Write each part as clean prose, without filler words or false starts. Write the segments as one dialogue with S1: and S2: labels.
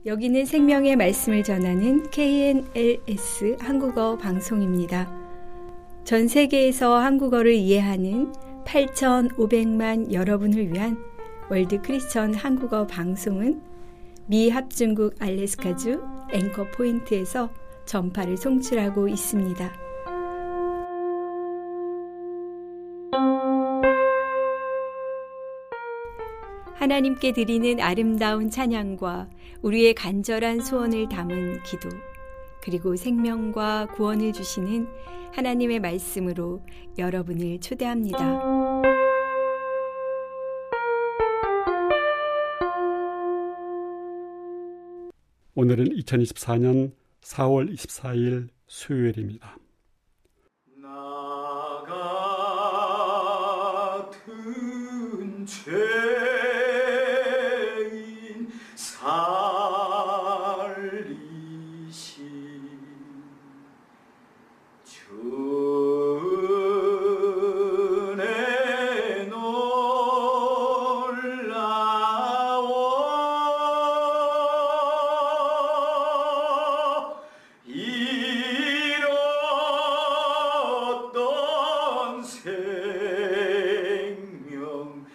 S1: 여기는 생명의 말씀을 전하는 KNLS 한국어 방송입니다. 전 세계에서 한국어를 이해하는 8,500만 여러분을 위한 월드 크리스천 한국어 방송은 미 합중국 알래스카주 앵커 포인트에서 전파를 송출하고 있습니다. 하나님께 드리는 아름다운 찬양과 우리의 간절한 소원을 담은 기도, 그리고 생명과 구원을 주시는 하나님의 말씀으로 여러분을 초대합니다.
S2: 오늘은 2024년 4월 24일 수요일입니다.
S3: 나 같은 죄인 살리신 주의 놀라워 잃었던 생명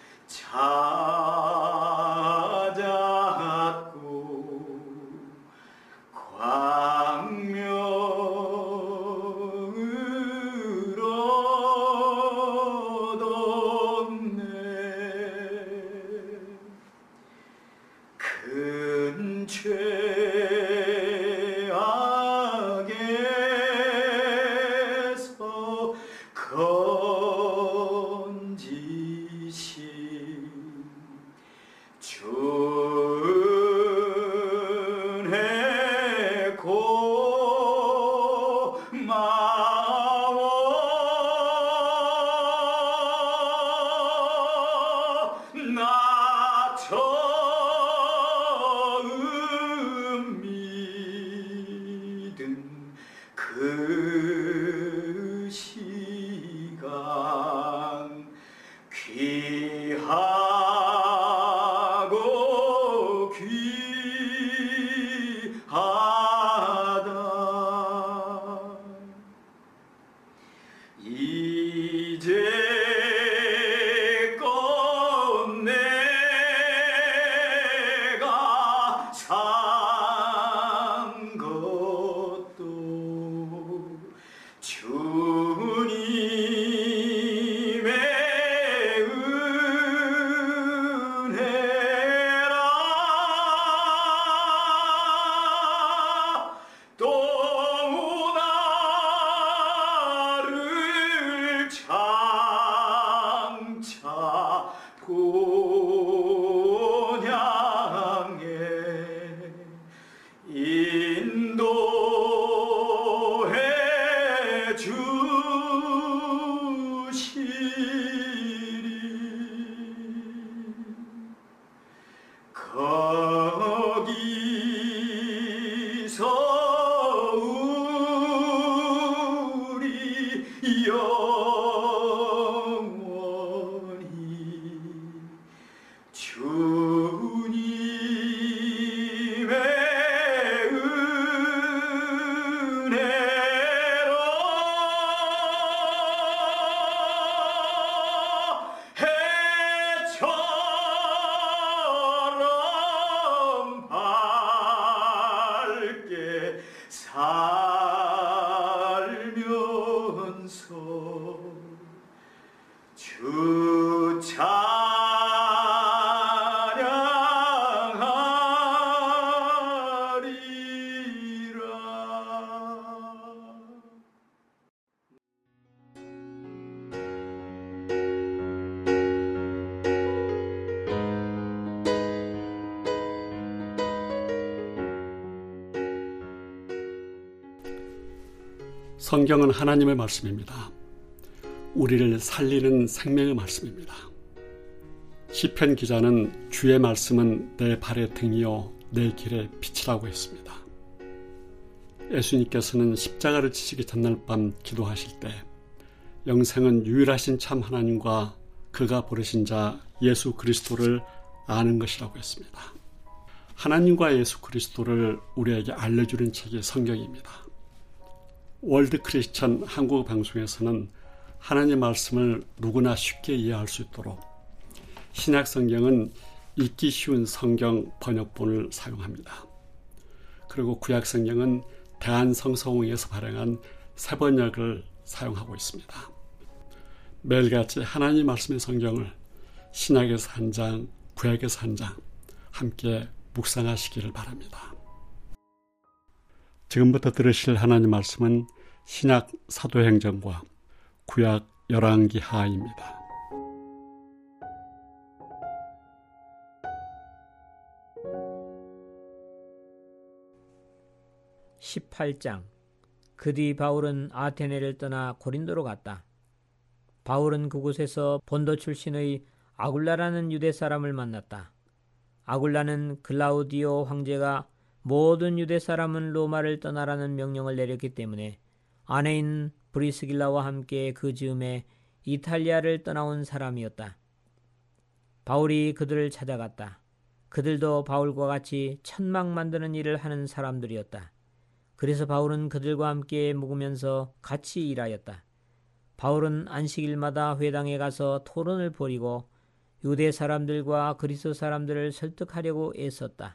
S3: 찾았고 광명을 얻었네. 큰 죄악에서 건지신 주의 고마워. 나 처음 믿은 그 시간 귀하고 귀하다. 이제껏 내가 산 것도 주님의 은혜라. 또 나를 장차 본 향해 인도해 주시리. 거기서 우리 영원히 주님의 은혜로 해처럼 밝게 살면서 주 찬양하리라.
S2: 성경은 하나님의 말씀입니다. 우리를 살리는 생명의 말씀입니다. 시편 기자는 주의 말씀은 내 발의 등이요 내 길의 빛이라고 했습니다. 예수님께서는 십자가를 지시기 전날 밤 기도하실 때 영생은 유일하신 참 하나님과 그가 부르신 자 예수 그리스도를 아는 것이라고 했습니다. 하나님과 예수 그리스도를 우리에게 알려주는 책이 성경입니다. 월드 크리스천 한국 방송에서는 하나님 말씀을 누구나 쉽게 이해할 수 있도록 신약 성경은 읽기 쉬운 성경 번역본을 사용합니다. 그리고 구약 성경은 대한성서공회에서 발행한 새 번역을 사용하고 있습니다. 매일같이 하나님 말씀의 성경을 신약에서 한 장, 구약에서 한 장 함께 묵상하시기를 바랍니다. 지금부터 들으실 하나님 말씀은 신약 사도행전과 구약 열왕기 하입니다.
S4: 18장. 그 뒤 바울은 아테네를 떠나 고린도로 갔다. 바울은 그곳에서 본도 출신의 아굴라라는 유대 사람을 만났다. 아굴라는 글라우디오 황제가 모든 유대 사람은 로마를 떠나라는 명령을 내렸기 때문에 아내인 브리스길라와 함께 그 즈음에 이탈리아를 떠나온 사람이었다. 바울이 그들을 찾아갔다. 그들도 바울과 같이 천막 만드는 일을 하는 사람들이었다. 그래서 바울은 그들과 함께 묵으면서 같이 일하였다. 바울은 안식일마다 회당에 가서 토론을 벌이고 유대 사람들과 그리스 사람들을 설득하려고 애썼다.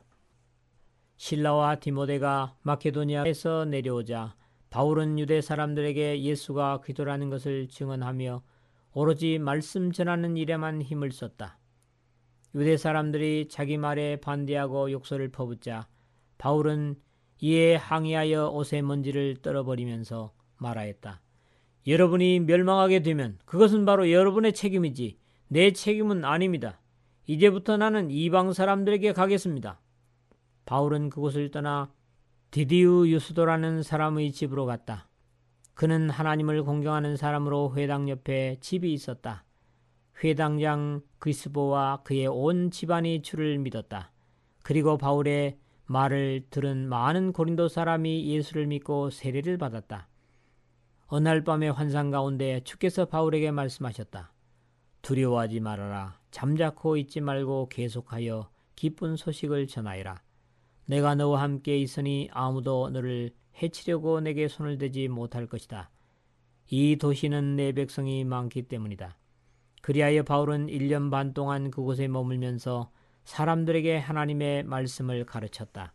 S4: 실라와 디모데가 마케도니아에서 내려오자 바울은 유대 사람들에게 예수가 그리스도라는 것을 증언하며 오로지 말씀 전하는 일에만 힘을 썼다. 유대 사람들이 자기 말에 반대하고 욕설을 퍼붓자 바울은 이에 항의하여 옷의 먼지를 떨어버리면서 말하였다. 여러분이 멸망하게 되면 그것은 바로 여러분의 책임이지 내 책임은 아닙니다. 이제부터 나는 이방 사람들에게 가겠습니다. 바울은 그곳을 떠나 디디우 유스도라는 사람의 집으로 갔다. 그는 하나님을 공경하는 사람으로 회당 옆에 집이 있었다. 회당장 그리스보와 그의 온 집안이 주를 믿었다. 그리고 바울의 말을 들은 많은 고린도 사람이 예수를 믿고 세례를 받았다. 어느 날 밤의 환상 가운데 주께서 바울에게 말씀하셨다. 두려워하지 말아라. 잠자코 있지 말고 계속하여 기쁜 소식을 전하여라. 내가 너와 함께 있으니 아무도 너를 해치려고 내게 손을 대지 못할 것이다. 이 도시는 내 백성이 많기 때문이다. 그리하여 바울은 1년 반 동안 그곳에 머물면서 사람들에게 하나님의 말씀을 가르쳤다.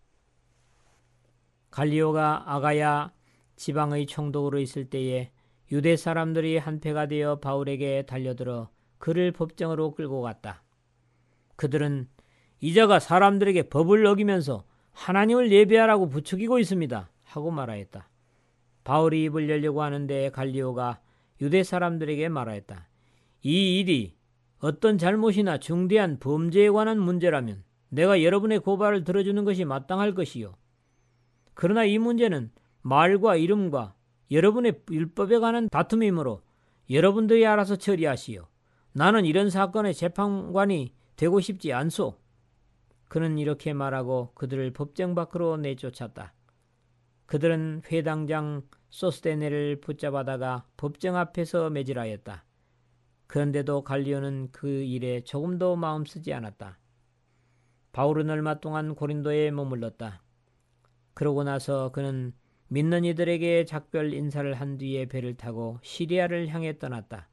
S4: 갈리오가 아가야 지방의 총독으로 있을 때에 유대 사람들이 한패가 되어 바울에게 달려들어 그를 법정으로 끌고 갔다. 그들은 이자가 사람들에게 법을 어기면서 하나님을 예배하라고 부추기고 있습니다 하고 말하였다. 바울이 입을 열려고 하는데 갈리오가 유대 사람들에게 말하였다. 이 일이 어떤 잘못이나 중대한 범죄에 관한 문제라면 내가 여러분의 고발을 들어주는 것이 마땅할 것이요. 그러나 이 문제는 말과 이름과 여러분의 율법에 관한 다툼이므로 여러분들이 알아서 처리하시오. 나는 이런 사건의 재판관이 되고 싶지 않소. 그는 이렇게 말하고 그들을 법정 밖으로 내쫓았다. 그들은 회당장 소스데네를 붙잡아다가 법정 앞에서 매질하였다. 그런데도 갈리오는 그 일에 조금도 마음 쓰지 않았다. 바울은 얼마 동안 고린도에 머물렀다. 그러고 나서 그는 믿는 이들에게 작별 인사를 한 뒤에 배를 타고 시리아를 향해 떠났다.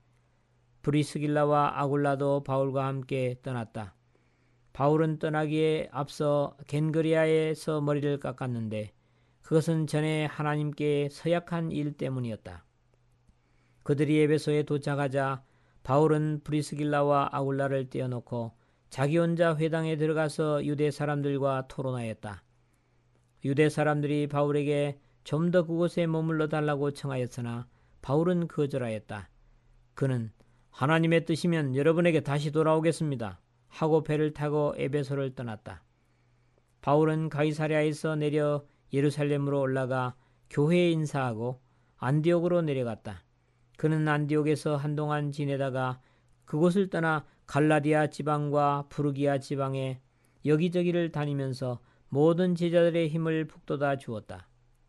S4: 브리스길라와 아굴라도 바울과 함께 떠났다. 바울은 떠나기에 앞서 겐그리아에서 머리를 깎았는데 그것은 전에 하나님께 서약한 일 때문이었다. 그들이 에베소에 도착하자 바울은 브리스길라와 아굴라를 떼어놓고 자기 혼자 회당에 들어가서 유대 사람들과 토론하였다. 유대 사람들이 바울에게 좀 더 그곳에 머물러 달라고 청하였으나 바울은 거절하였다. 그는 하나님의 뜻이면 여러분에게 다시 돌아오겠습니다 하고 배를 타고 에베소를 떠났다. 바울은 가이사랴에서 내려 예루살렘으로 올라가 교회에 인사하고 안디옥으로 내려갔다. 그는 안디옥에서 한동안 지내다가 그곳을 떠나 갈라디아 지방과 부르기아 지방에 여기저기를 다니면서 모든 제자들의 힘을 북돋아 주었다.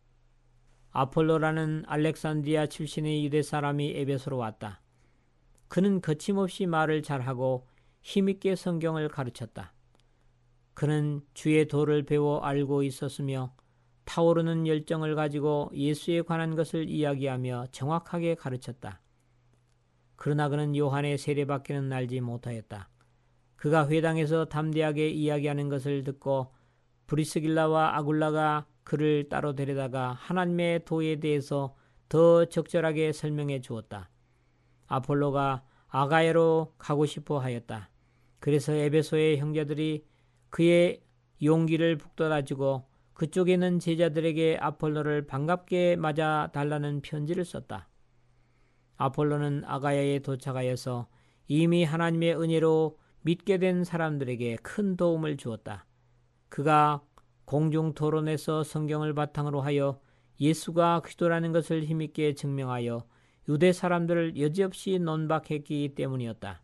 S4: 아폴로라는 알렉산드리아 출신의 유대 사람이 에베소로 왔다. 그는 거침없이 말을 잘하고 힘있게 성경을 가르쳤다. 그는 주의 도를 배워 알고 있었으며 타오르는 열정을 가지고 예수에 관한 것을 이야기하며 정확하게 가르쳤다. 그러나 그는 요한의 세례밖에는 알지 못하였다. 그가 회당에서 담대하게 이야기하는 것을 듣고 브리스길라와 아굴라가 그를 따로 데려다가 하나님의 도에 대해서 더 적절하게 설명해 주었다. 아폴로가 아가야로 가고 싶어 하였다. 그래서 에베소의 형제들이 그의 용기를 북돋아주고 그쪽에 있는 제자들에게 아폴로를 반갑게 맞아 달라는 편지를 썼다. 아폴로는 아가야에 도착하여서 이미 하나님의 은혜로 믿게 된 사람들에게 큰 도움을 주었다. 그가 공중 토론에서 성경을 바탕으로 하여 예수가 그리스도라는 것을 힘있게 증명하여 유대 사람들을 여지없이 논박했기 때문이었다.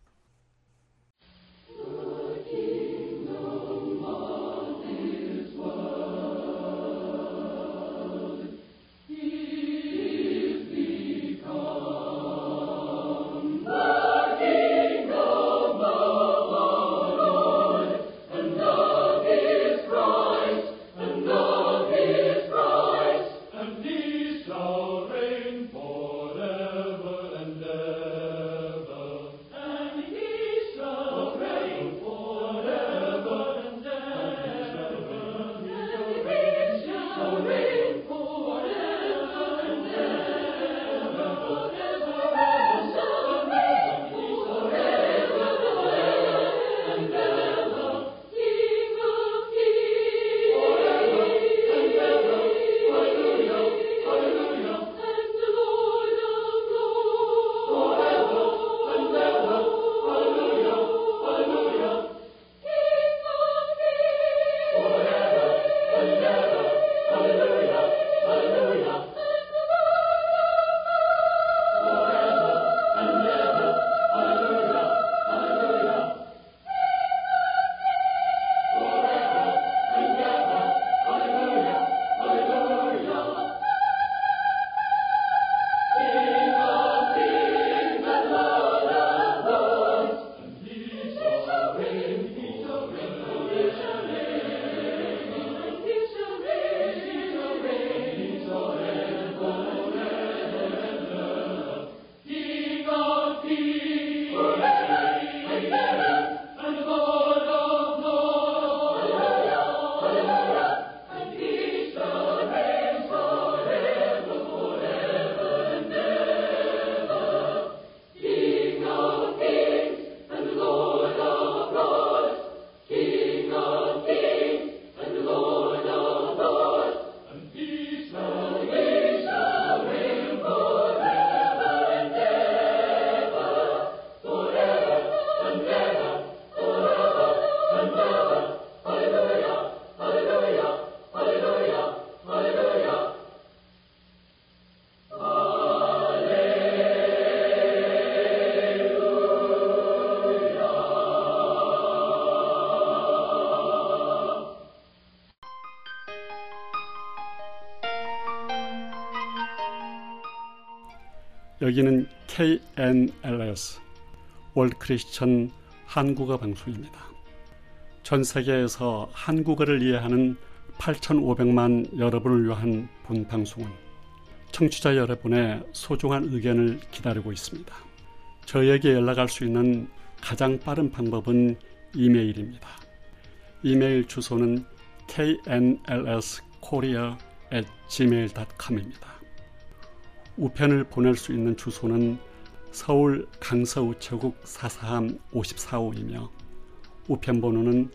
S2: 여기는 KNLS 월드 크리스천 한국어 방송입니다. 전 세계에서 한국어를 이해하는 8,500만 여러분을 위한 본 방송은 청취자 여러분의 소중한 의견을 기다리고 있습니다. 저에게 연락할 수 있는 가장 빠른 방법은 이메일입니다. 이메일 주소는 knlskorea@gmail.com입니다. 우편을 보낼 수 있는 주소는 서울 강서우체국 443-5455이며 우편번호는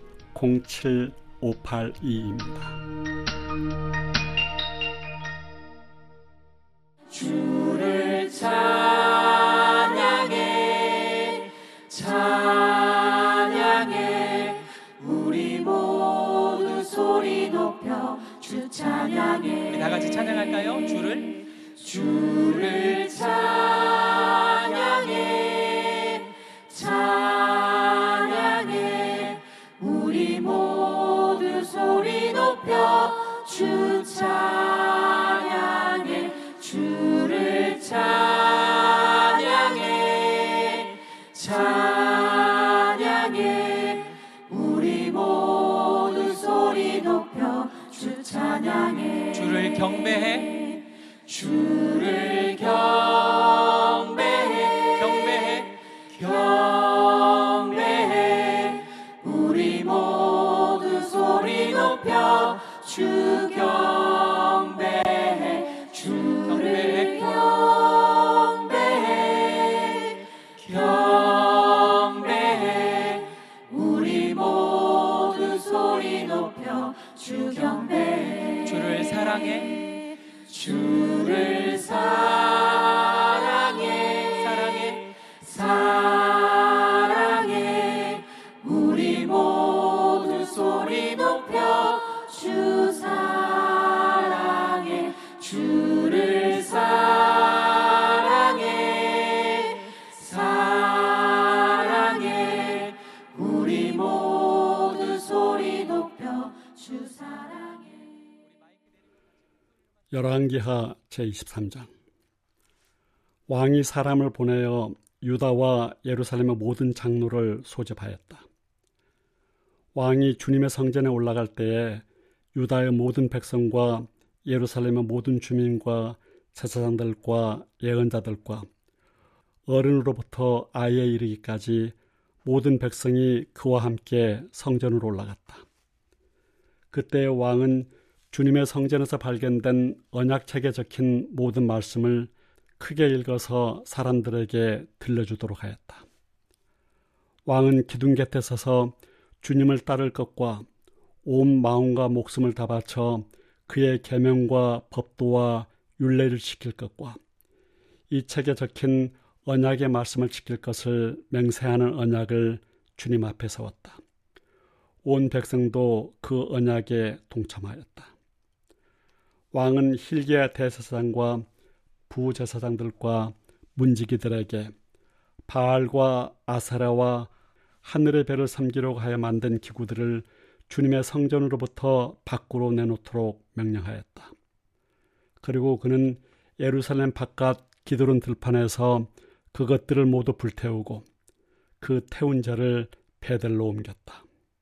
S2: 07582입니다.
S5: 주를 찬양해 찬양해 우리 모두 소리 높여 주 찬양해.
S6: 우리 다 같이 찬양할까요?
S5: 주를 찬양해 찬양해 우리 모두 소리 높여 주 찬양해. 주를 찬양해 찬양해 우리 모두 높여 주 찬양해
S6: 주를 경배해
S5: 주를 경배해 우리 모두 소리 높여 주 경배해 주를 경배해 우리 모두 소리 높여 주 경배해
S6: 주를 사랑해
S5: 주를 사랑해 우리 모두 소리 높여 주 사랑해 주를 사랑해 우리 모두 소리 높여 주 사랑해.
S2: 열왕기하 제23장. 왕이 사람을 보내어 유다와 예루살렘의 모든 장로를 소집하였다. 왕이 주님의 성전에 올라갈 때에 유다의 모든 백성과 예루살렘의 모든 주민과 제사장들과 예언자들과 어른으로부터 아이에 이르기까지 모든 백성이 그와 함께 성전으로 올라갔다. 그때 왕은 주님의 성전에서 발견된 언약책에 적힌 모든 말씀을 크게 읽어서 사람들에게 들려주도록 하였다. 왕은 기둥 곁에 서서 주님을 따를 것과 온 마음과 목숨을 다 바쳐 그의 계명과 법도와 율례를 지킬 것과 이 책에 적힌 언약의 말씀을 지킬 것을 맹세하는 언약을 주님 앞에 세웠다. 온 백성도 그 언약에 동참하였다. 왕은 힐기야 대제사장과 부제사장들과 문지기들에게 바알과 아세라와 하늘의 별을 섬기려고 하여 만든 기구들을 주님의 성전으로부터 밖으로 내놓도록 명령하였다. 그리고 그는 예루살렘 바깥 기드론 들판에서 그것들을 모두 불태우고 그 태운 자를 베델로 옮겼다.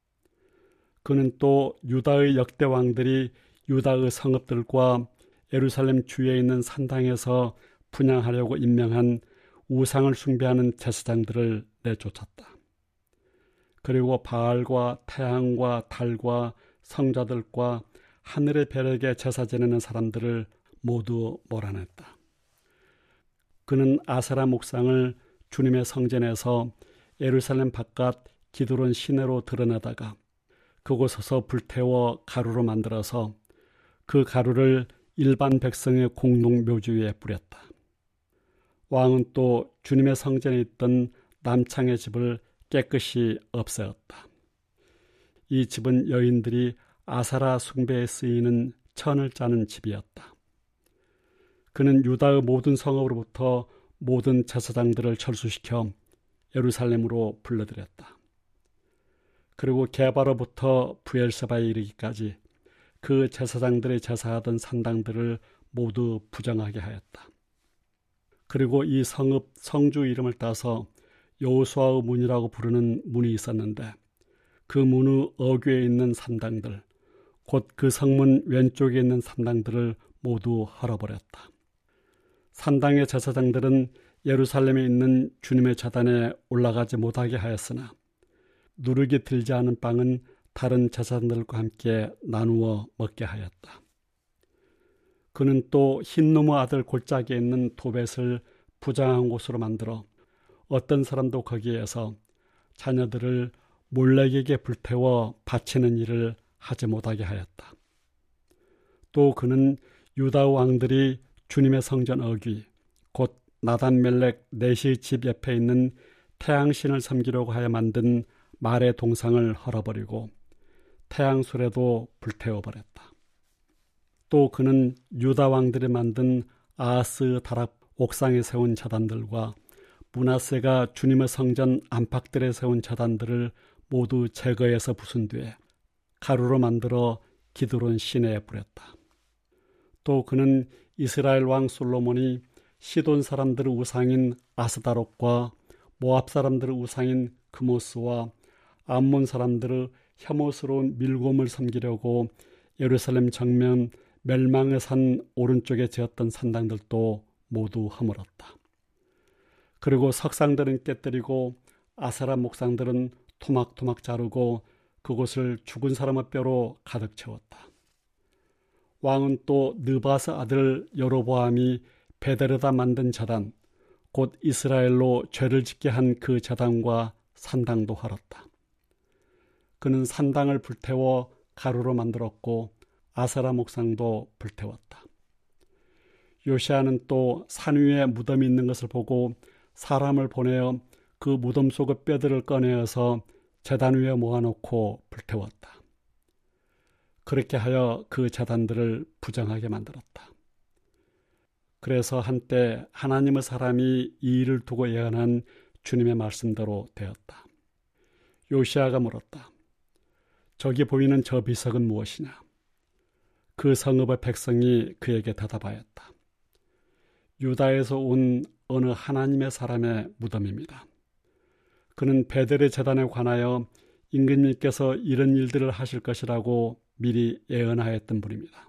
S2: 그는 또 유다의 역대 왕들이 유다의 성읍들과 예루살렘 주위에 있는 산당에서 분향하려고 임명한 우상을 숭배하는 제사장들을 내쫓았다. 그리고 바알과 태양과 달과 성자들과 하늘의 별에게 제사 지내는 사람들을 모두 몰아냈다. 그는 아세라 목상을 주님의 성전에서 예루살렘 바깥 기드론 시내로 드러내다가 그곳에서 불태워 가루로 만들어서 그 가루를 일반 백성의 공동 묘지 위에 뿌렸다. 왕은 또 주님의 성전에 있던 남창의 집을 깨끗이 없애었다. 이 집은 여인들이 아세라 숭배에 쓰이는 천을 짜는 집이었다. 그는 유다의 모든 성읍으로부터 모든 제사장들을 철수시켜 예루살렘으로 불러들였다. 그리고 게바로부터 브엘세바에 이르기까지 그 제사장들이 제사하던 산당들을 모두 부정하게 하였다. 그리고 이 성읍 성주 이름을 따서 여호수아의 문이라고 부르는 문이 있었는데 그 문의 어귀에 있는 산당들, 곧 그 성문 왼쪽에 있는 산당들을 모두 헐어버렸다. 산당의 제사장들은 예루살렘에 있는 주님의 제단에 올라가지 못하게 하였으나 누룩이 들지 않은 빵은 다른 제사장들과 함께 나누어 먹게 하였다. 그는 또 흰놈의 아들 골짜기에 있는 도벳을 부정한 곳으로 만들어 어떤 사람도 거기에서 자녀들을 몰렉에게 불태워 바치는 일을 하지 못하게 하였다. 또 그는 유다 왕들이 주님의 성전 어귀, 곧 나단멜렉 네시의 집 옆에 있는 태양신을 섬기려고 하여 만든 말의 동상을 헐어버리고 태양술에도 불태워버렸다. 또 그는 유다 왕들이 만든 아하스 다락 옥상에 세운 제단들과 므낫세가 주님의 성전 안팎들에 세운 제단들을 모두 제거해서 부순 뒤에 가루로 만들어 기드론 시내에 뿌렸다. 또 그는 이스라엘 왕 솔로몬이 시돈 사람들의 우상인 아스다롯과 모압 사람들의 우상인 그모스와 암몬 사람들의 혐오스러운 밀곰을 섬기려고 예루살렘 정면 멸망의 산 오른쪽에 지었던 산당들도 모두 허물었다. 그리고 석상들은 깨뜨리고 아세라 목상들은 토막토막 자르고 그곳을 죽은 사람의 뼈로 가득 채웠다. 왕은 또 느바스 아들 여로보암이 베델에다 만든 제단, 곧 이스라엘로 죄를 짓게 한 그 제단과 산당도 헐었다. 그는 산당을 불태워 가루로 만들었고 아세라 목상도 불태웠다. 요시아는 또 산 위에 무덤이 있는 것을 보고 사람을 보내어 그 무덤 속의 뼈들을 꺼내어서 제단 위에 모아놓고 불태웠다. 그렇게 하여 그 제단들을 부정하게 만들었다. 그래서 한때 하나님의 사람이 이 일을 두고 예언한 주님의 말씀대로 되었다. 요시아가 물었다. 저기 보이는 저 비석은 무엇이냐? 그 성읍의 백성이 그에게 대답하였다. 유다에서 온 어느 하나님의 사람의 무덤입니다. 그는 베델의 제단에 관하여 임금님께서 이런 일들을 하실 것이라고 미리 예언하였던 분입니다.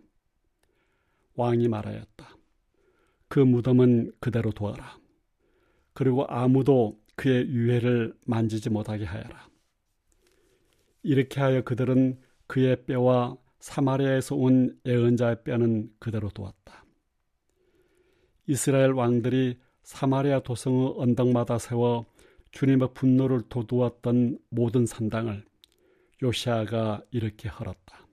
S2: 왕이 말하였다. 그 무덤은 그대로 두어라. 그리고 아무도 그의 유해를 만지지 못하게 하여라. 이렇게 하여 그들은 그의 뼈와 사마리아에서 온 예언자의 뼈는 그대로 두었다. 이스라엘 왕들이 사마리아 도성의 언덕마다 세워 주님의 분노를 돋우었던 모든 산당을 요시아가 이렇게 헐었다.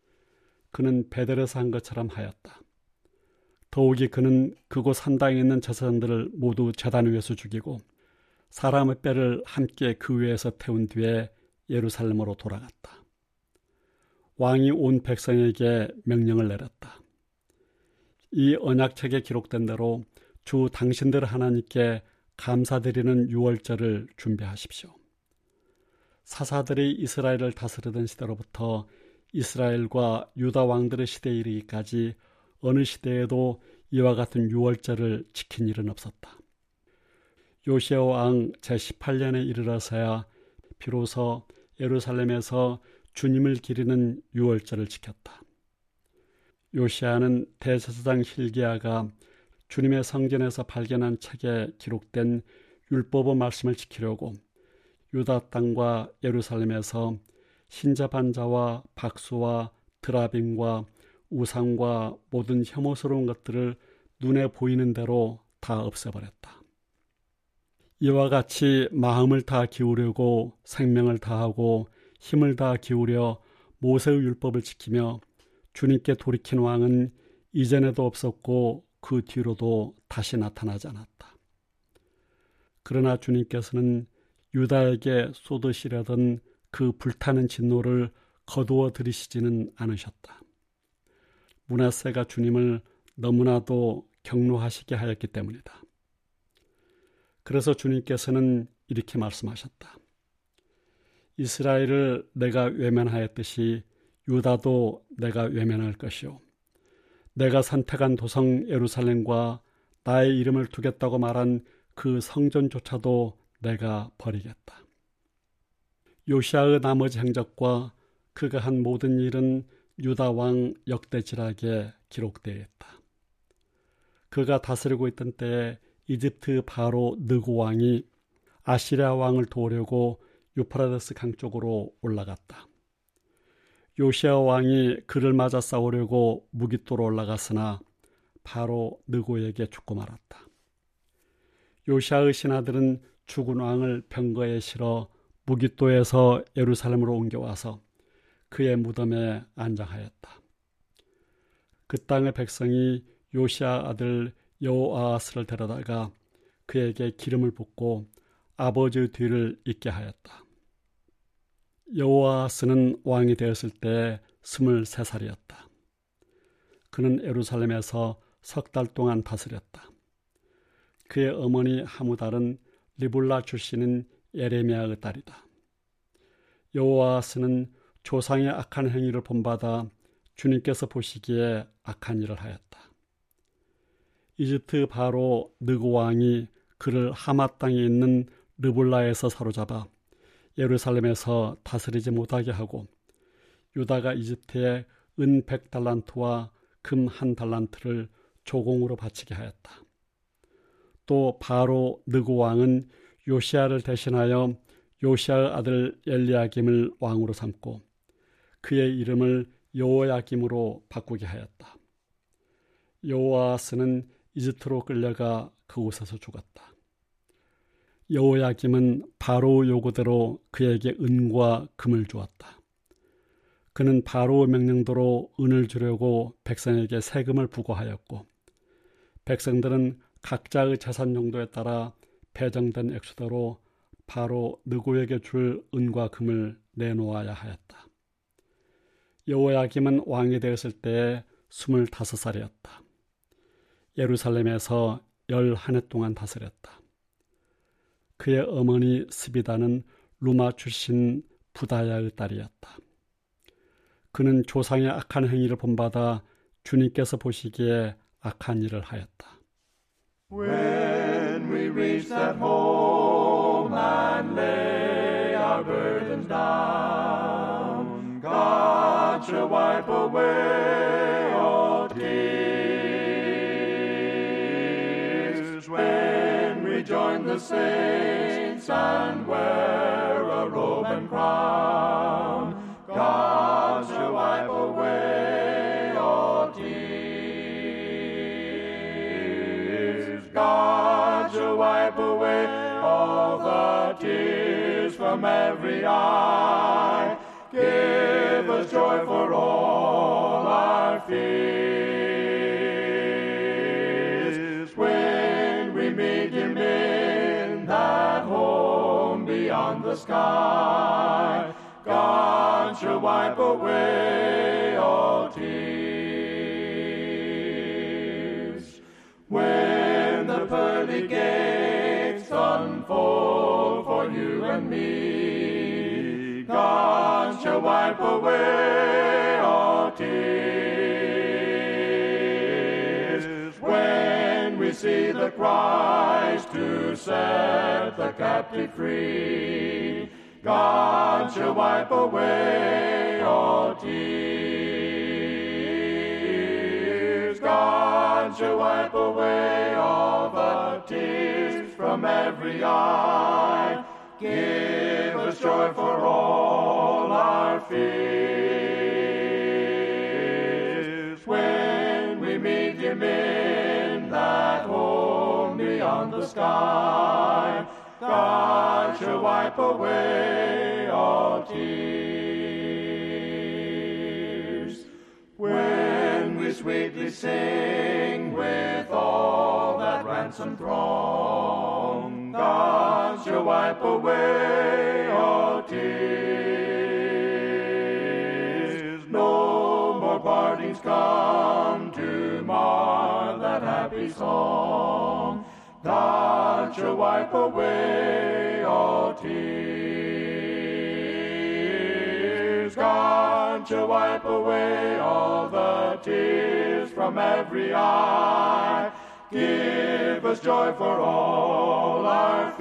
S2: 그는 베델에서 한 것처럼 하였다. 더욱이 그는 그곳 산당에 있는 제사장들을 모두 제단 위에서 죽이고 사람의 뼈를 함께 그 위에서 태운 뒤에 예루살렘으로 돌아갔다. 왕이 온 백성에게 명령을 내렸다. 이 언약책에 기록된 대로 주 당신들 하나님께 감사드리는 유월절을 준비하십시오. 사사들이 이스라엘을 다스리던 시대로부터 이스라엘과 유다 왕들의 시대에 이르기까지 어느 시대에도 이와 같은 유월절을 지킨 일은 없었다. 요시야 왕 제18년에 이르러서야 비로소 예루살렘에서 주님을 기리는 유월절을 지켰다. 요시야는 대제사장 hil기야가 주님의 성전에서 발견한 책에 기록된 율법의 말씀을 지키려고 유다 땅과 예루살렘에서 신자반자와 박수와 드라빔과 우상과 모든 혐오스러운 것들을 눈에 보이는 대로 다 없애버렸다. 이와 같이 마음을 다 기울이고 생명을 다하고 힘을 다 기울여 모세의 율법을 지키며 주님께 돌이킨 왕은 이전에도 없었고 그 뒤로도 다시 나타나지 않았다. 그러나 주님께서는 유다에게 쏟으시려던 그 불타는 진노를 거두어 들이시지는 않으셨다. 므낫세가 주님을 너무나도 경노하시게 하였기 때문이다. 그래서 주님께서는 이렇게 말씀하셨다. 이스라엘을 내가 외면하였듯이 유다도 내가 외면할 것이요. 내가 선택한 도성 예루살렘과 나의 이름을 두겠다고 말한 그 성전조차도 내가 버리겠다. 요시아의 나머지 행적과 그가 한 모든 일은 유다 왕 역대지락에 기록되어 있다. 그가 다스리고 있던 때에 이집트 바로 느고 왕이 아시리아 왕을 도우려고 유프라데스 강 쪽으로 올라갔다. 요시아 왕이 그를 맞아 싸우려고 무깃도로 올라갔으나 바로 느고에게 죽고 말았다. 요시아의 신하들은 죽은 왕을 병거에 실어 무깃도에서 예루살렘으로 옮겨와서 그의 무덤에 안장하였다. 그 땅의 백성이 요시아 아들 여호아하스를 데려다가 그에게 기름을 붓고 아버지의 뒤를 잇게 하였다. 여호아하스는 왕이 되었을 때 23살이었다. 그는 예루살렘에서 3달 동안 다스렸다. 그의 어머니 하무달은 리블라 출신인 예레미야의 딸이다. 여호아하스는 조상의 악한 행위를 본받아 주님께서 보시기에 악한 일을 하였다. 이집트 바로 느고 왕이 그를 하맛 땅에 있는 르블라에서 사로잡아 예루살렘에서 다스리지 못하게 하고 유다가 이집트에 은 100달란트와 금 1달란트를 조공으로 바치게 하였다. 또 바로 느고 왕은 요시야를 대신하여 요시야의 아들 엘리야김을 왕으로 삼고 그의 이름을 여호야김으로 바꾸게 하였다. 여호아스는 이집트로 끌려가 그곳에서 죽었다. 여호야김은 바로 요구대로 그에게 은과 금을 주었다. 그는 바로 명령대로 은을 주려고 백성에게 세금을 부과하였고 백성들은 각자의 재산 용도에 따라 배정된 액수대로 바로 느고에게 줄 은과 금을 내놓아야 하였다. 여호야김은 왕이 되었을 때에 25살이었다. 예루살렘에서 11해 동안 다스렸다. 그의 어머니 스비다는 루마 출신 부다야의 딸이었다. 그는 조상의 악한 행위를 본받아 주님께서 보시기에 악한 일을 하였다.
S3: When we reach that home and lay our burdens down, God shall wipe away all tears. When we join the saints and wear a robe and crown, God shall wipe away all tears. God shall wipe away all the tears from every eye. Give us joy for all our fears. When we meet Him in that home beyond the sky, God shall wipe away all tears. When the pearly gates unfold for you and me, God shall wipe away all tears. When we see the Christ to set the captive free, God shall wipe away all tears. God shall wipe away all the tears from every eye. Give us joy for all our fears. When we meet Him in that home beyond the sky, God shall wipe away all tears. When we sweetly sing with all that ransomed throng, God shall wipe away all tears. No more partings come to mar that happy song. God shall wipe away all tears. God shall wipe away all the tears from every eye. Give us joy for all our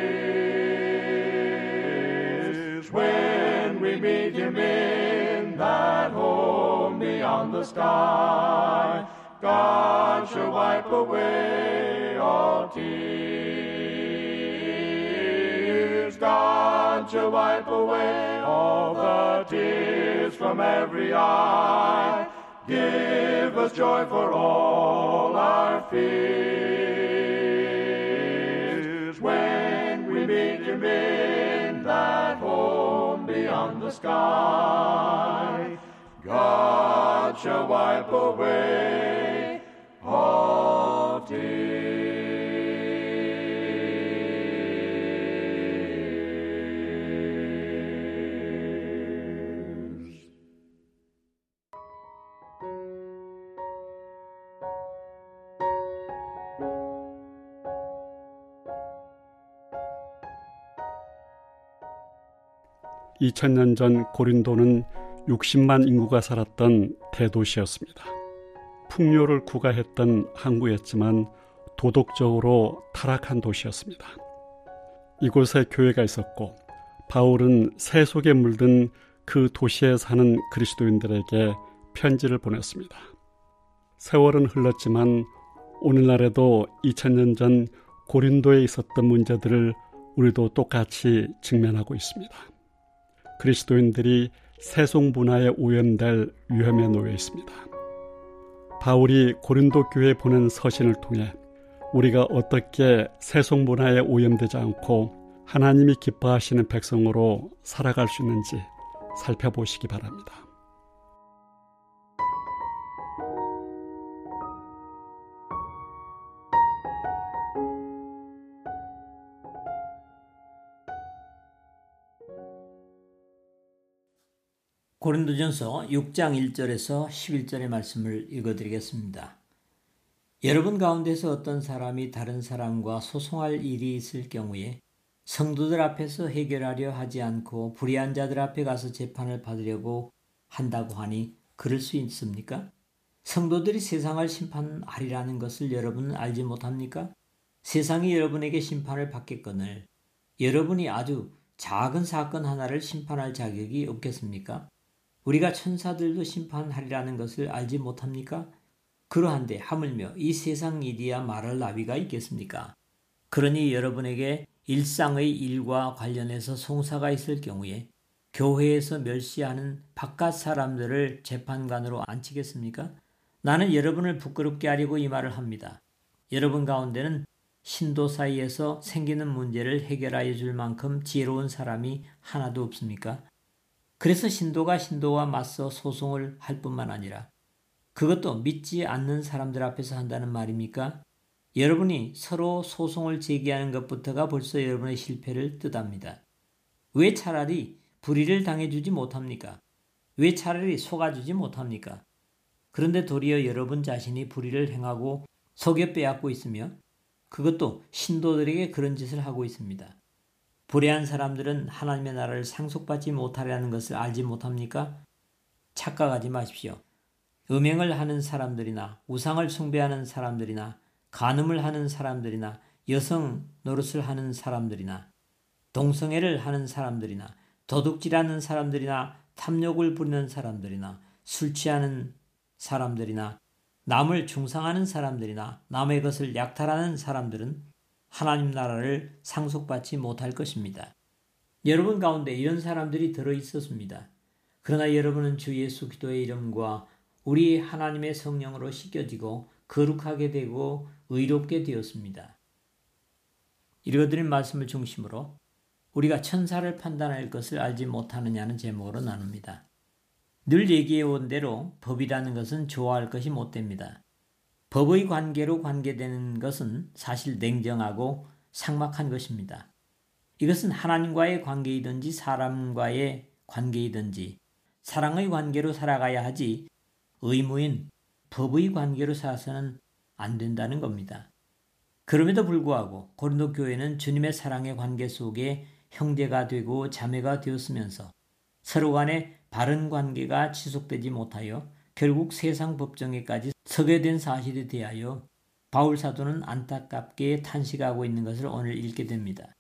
S3: fears. When we meet Him in that home beyond the sky, God shall wipe away all tears. God shall wipe away all the tears from every eye. Give us joy for all our fears. When we meet Him in that home beyond the sky, God shall wipe away all tears.
S2: (2000년) 전 고린도는 60만 인구가 살았던 대도시였습니다. 풍요를 구가했던 항구였지만 도덕적으로 타락한 도시였습니다. 이곳에 교회가 있었고 바울은 새 속에 물든 그 도시에 사는 그리스도인들에게 편지를 보냈습니다. 세월은 흘렀지만 오늘날에도 2000년 전 고린도에 있었던 문제들을 우리도 똑같이 직면하고 있습니다. 그리스도인들이 세속 문화에 오염될 위험에 놓여 있습니다. 바울이 고린도 교회에 보낸 서신을 통해 우리가 어떻게 세속 문화에 오염되지 않고 하나님이 기뻐하시는 백성으로 살아갈 수 있는지 살펴보시기 바랍니다.
S4: 고린도전서 6장 1절에서 11절의 말씀을 읽어드리겠습니다. 여러분 가운데서 어떤 사람이 다른 사람과 소송할 일이 있을 경우에 성도들 앞에서 해결하려 하지 않고 불의한 자들 앞에 가서 재판을 받으려고 한다고 하니 그럴 수 있습니까? 성도들이 세상을 심판하리라는 것을 여러분은 알지 못합니까? 세상이 여러분에게 심판을 받겠거늘 여러분이 아주 작은 사건 하나를 심판할 자격이 없겠습니까? 우리가 천사들도 심판하리라는 것을 알지 못합니까? 그러한데 하물며 이 세상 일이야 말할 나위가 있겠습니까? 그러니 여러분에게 일상의 일과 관련해서 송사가 있을 경우에 교회에서 멸시하는 바깥 사람들을 재판관으로 앉히겠습니까? 나는 여러분을 부끄럽게 하려고 이 말을 합니다. 여러분 가운데는 신도 사이에서 생기는 문제를 해결하여 줄 만큼 지혜로운 사람이 하나도 없습니까? 그래서 신도가 신도와 맞서 소송을 할 뿐만 아니라 그것도 믿지 않는 사람들 앞에서 한다는 말입니까? 여러분이 서로 소송을 제기하는 것부터가 벌써 여러분의 실패를 뜻합니다. 왜 차라리 불의를 당해주지 못합니까? 왜 차라리 속아주지 못합니까? 그런데 도리어 여러분 자신이 불의를 행하고 속여 빼앗고 있으며 그것도 신도들에게 그런 짓을 하고 있습니다. 불의한 사람들은 하나님의 나라를 상속받지 못하리라는 것을 알지 못합니까? 착각하지 마십시오. 음행을 하는 사람들이나 우상을 숭배하는 사람들이나 간음을 하는 사람들이나 여성 노릇을 하는 사람들이나 동성애를 하는 사람들이나 도둑질하는 사람들이나 탐욕을 부리는 사람들이나 술 취하는 사람들이나 남을 중상하는 사람들이나 남의 것을 약탈하는 사람들은 하나님 나라를 상속받지 못할 것입니다. 여러분 가운데 이런 사람들이 들어있었습니다. 그러나 여러분은 주 예수 그리스도의 이름과 우리 하나님의 성령으로 씻겨지고 거룩하게 되고 의롭게 되었습니다. 읽어드린 말씀을 중심으로 우리가 천사를 판단할 것을 알지 못하느냐는 제목으로 나눕니다. 늘 얘기해온 대로 법이라는 것은 좋아할 것이 못됩니다. 법의 관계로 관계되는 것은 사실 냉정하고 삭막한 것입니다. 이것은 하나님과의 관계이든지 사람과의 관계이든지 사랑의 관계로 살아가야 하지 의무인 법의 관계로 살아서는 안 된다는 겁니다. 그럼에도 불구하고 고린도 교회는 주님의 사랑의 관계 속에 형제가 되고 자매가 되었으면서 서로 간의 바른 관계가 지속되지 못하여 결국 세상 법정에까지 서게 된 사실에 대하여 바울 사도는 안타깝게 탄식하고 있는 것을 오늘 읽게 됩니다.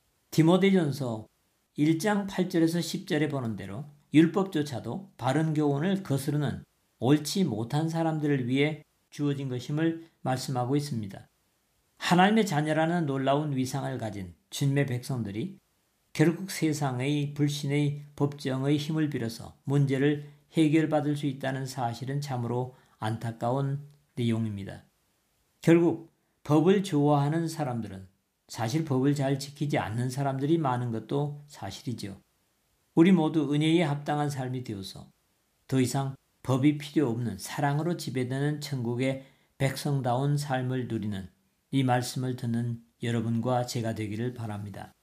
S4: 디모데전서 1장 8절에서 10절에 보는 대로 율법조차도 바른 교훈을 거스르는 옳지 못한 사람들을 위해 주어진 것임을 말씀하고 있습니다. 하나님의 자녀라는 놀라운 위상을 가진 주님의 백성들이 결국 세상의 불신의 법정의 힘을 빌어서 문제를 해결받을 수 있다는 사실은 참으로 안타까운 내용입니다. 결국 법을 좋아하는 사람들은 사실 법을 잘 지키지 않는 사람들이 많은 것도 사실이죠. 우리 모두 은혜에 합당한 삶이 되어서 더 이상 법이 필요 없는 사랑으로 지배되는 천국의 백성다운 삶을 누리는 이 말씀을 듣는 여러분과 제가 되기를 바랍니다.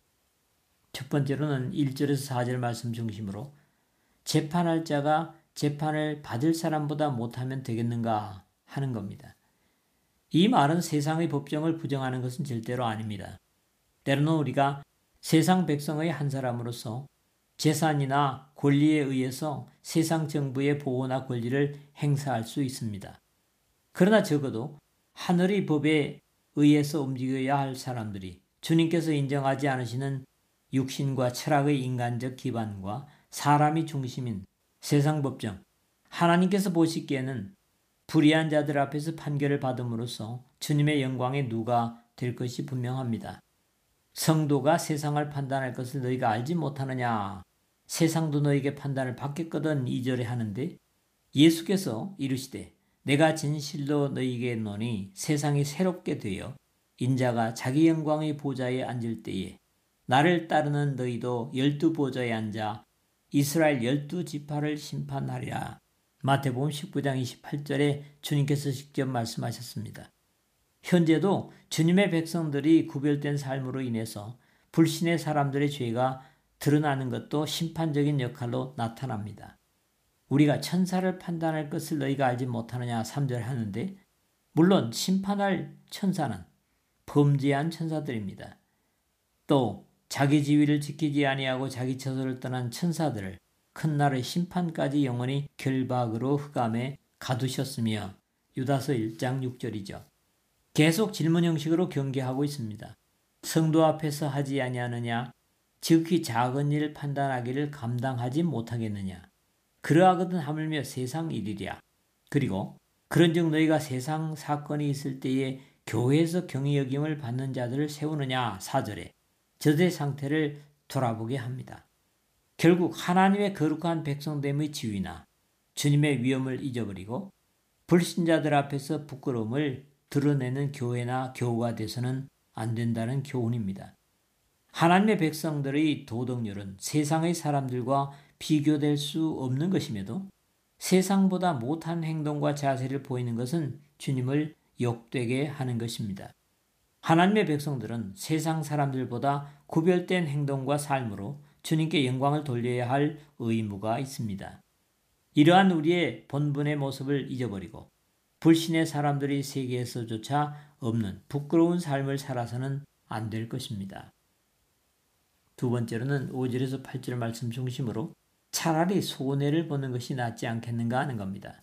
S4: 첫 번째로는 1절에서 4절 말씀 중심으로 재판할 자가 재판을 받을 사람보다 못하면 되겠는가 하는 겁니다. 이 말은 세상의 법정을 부정하는 것은 절대로 아닙니다. 때로는 우리가 세상 백성의 한 사람으로서 재산이나 권리에 의해서 세상 정부의 보호나 권리를 행사할 수 있습니다. 그러나 적어도 하늘의 법에 의해서 움직여야 할 사람들이 주님께서 인정하지 않으시는 육신과 철학의 인간적 기반과 사람이 중심인 세상 법정, 하나님께서 보시기에는 불의한 자들 앞에서 판결을 받음으로써 주님의 영광에 누가 될 것이 분명합니다. 성도가 세상을 판단할 것을 너희가 알지 못하느냐? 세상도 너희에게 판단을 받겠거든 2절에 하는데 예수께서 이르시되 내가 진실로 너희에게 노니 세상이 새롭게 되어 인자가 자기 영광의 보좌에 앉을 때에 나를 따르는 너희도 12보좌에 앉아 이스라엘 12지파를 심판하리라. 마태복음 19장 28절에 주님께서 직접 말씀하셨습니다. 현재도 주님의 백성들이 구별된 삶으로 인해서 불신의 사람들의 죄가 드러나는 것도 심판적인 역할로 나타납니다. 우리가 천사를 판단할 것을 너희가 알지 못하느냐 3절 하는데 물론 심판할 천사는 범죄한 천사들입니다. 또 자기 지위를 지키지 아니하고 자기 처소를 떠난 천사들을 큰 날의 심판까지 영원히 결박으로 흑암에 가두셨으며 유다서 1장 6절이죠. 계속 질문 형식으로 경계하고 있습니다. 성도 앞에서 하지 아니하느냐? 지극히 작은 일을 판단하기를 감당하지 못하겠느냐? 그러하거든 하물며 세상 일이랴. 그리고 그런즉 너희가 세상 사건이 있을 때에 교회에서 경히 여김을 받는 자들을 세우느냐? 4절에 저들의 상태를 돌아보게 합니다. 결국 하나님의 거룩한 백성됨의 지위나 주님의 위엄을 잊어버리고 불신자들 앞에서 부끄러움을 드러내는 교회나 교우가 돼서는 안 된다는 교훈입니다. 하나님의 백성들의 도덕률은 세상의 사람들과 비교될 수 없는 것임에도 세상보다 못한 행동과 자세를 보이는 것은 주님을 욕되게 하는 것입니다. 하나님의 백성들은 세상 사람들보다 구별된 행동과 삶으로 주님께 영광을 돌려야 할 의무가 있습니다. 이러한 우리의 본분의 모습을 잊어버리고 불신의 사람들이 세계에서조차 없는 부끄러운 삶을 살아서는 안 될 것입니다. 두 번째로는 5절에서 8절 말씀 중심으로 차라리 손해를 보는 것이 낫지 않겠는가 하는 겁니다.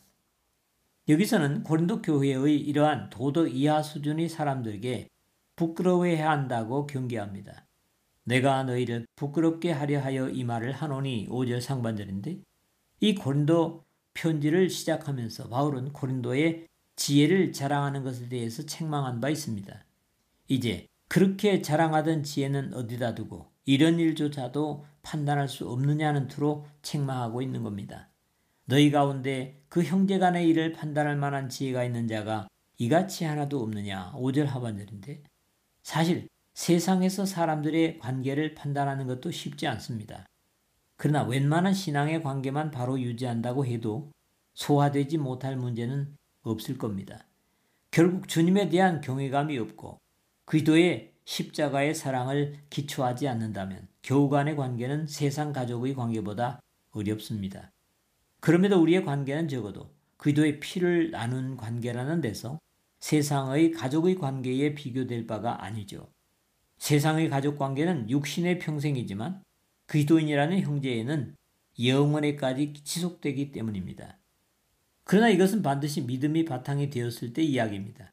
S4: 여기서는 고린도 교회의 이러한 도덕 이하 수준의 사람들에게 부끄러워해야 한다고 경계합니다. 내가 너희를 부끄럽게 하려 하여 이 말을 하노니 5절 상반절인데 이 고린도 편지를 시작하면서 바울은 고린도의 지혜를 자랑하는 것에 대해서 책망한 바 있습니다. 이제 그렇게 자랑하던 지혜는 어디다 두고 이런 일조차도 판단할 수 없느냐는 투로 책망하고 있는 겁니다. 너희 가운데 그 형제간의 일을 판단할 만한 지혜가 있는 자가 이같이 하나도 없느냐 5절 하반절인데 사실 세상에서 사람들의 관계를 판단하는 것도 쉽지 않습니다. 그러나 웬만한 신앙의 관계만 바로 유지한다고 해도 소화되지 못할 문제는 없을 겁니다. 결국 주님에 대한 경외감이 없고 그리스도의 십자가의 사랑을 기초하지 않는다면 교우 간의 관계는 세상 가족의 관계보다 어렵습니다. 그럼에도 우리의 관계는 적어도 그리스도의 피를 나눈 관계라는 데서 세상의 가족의 관계에 비교될 바가 아니죠. 세상의 가족 관계는 육신의 평생이지만 그리스도인이라는 형제에는 영원에까지 지속되기 때문입니다. 그러나 이것은 반드시 믿음이 바탕이 되었을 때 이야기입니다.